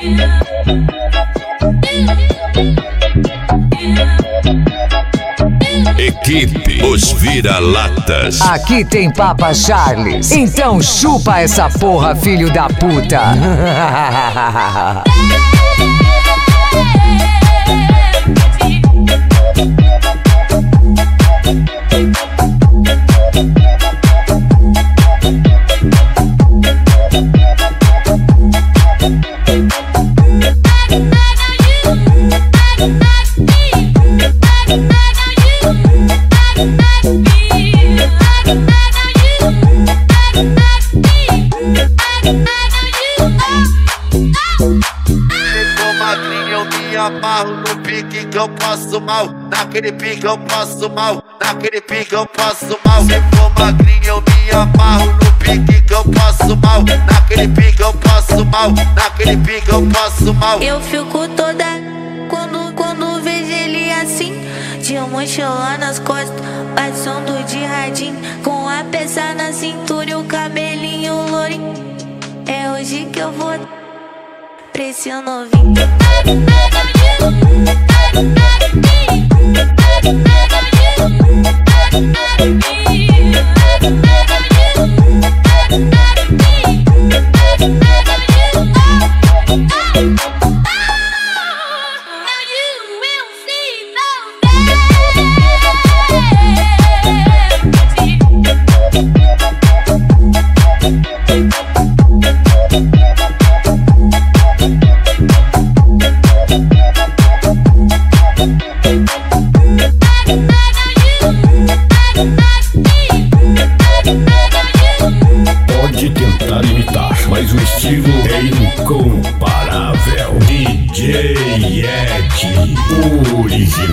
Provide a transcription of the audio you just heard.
Equipe Os Vira-Latas. Aqui tem Papa Charles, então chupa essa porra, filho da puta. Amarro no pique que eu passo mal, naquele pique eu passo mal, naquele pique eu passo mal. Se for magrinho eu me amarro no pique que eu passo mal, naquele pique eu passo mal, naquele pique eu passo mal. Eu fico toda quando vejo ele assim, de mochila nas costas, passando de radinho, com a peça na cintura e o cabelinho lourinho. É hoje que eu vou pra esse novinho. Pode tentar imitar, mas o estilo é incomparável. DJ Ed, o original.